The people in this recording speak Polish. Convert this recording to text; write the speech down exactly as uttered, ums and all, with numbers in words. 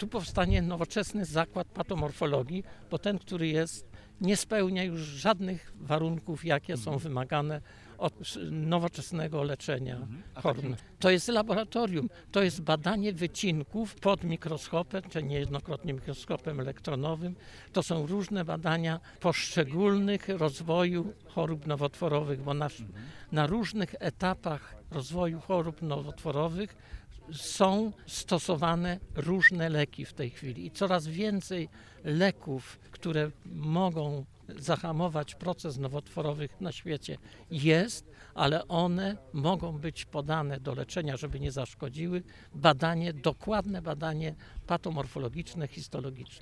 tu powstanie nowoczesny zakład patomorfologii, bo ten, który jest, nie spełnia już żadnych warunków, jakie są wymagane od nowoczesnego leczenia chorób. To jest laboratorium, to jest badanie wycinków pod mikroskopem, czy niejednokrotnie mikroskopem elektronowym. To są różne badania poszczególnych rozwoju chorób nowotworowych, bo na, na różnych etapach rozwoju chorób nowotworowych są stosowane różne leki w tej chwili i coraz więcej leków, które mogą zahamować proces nowotworowy na świecie jest, ale one mogą być podane do leczenia, żeby nie zaszkodziły. Badanie, dokładne badanie patomorfologiczne, histologiczne.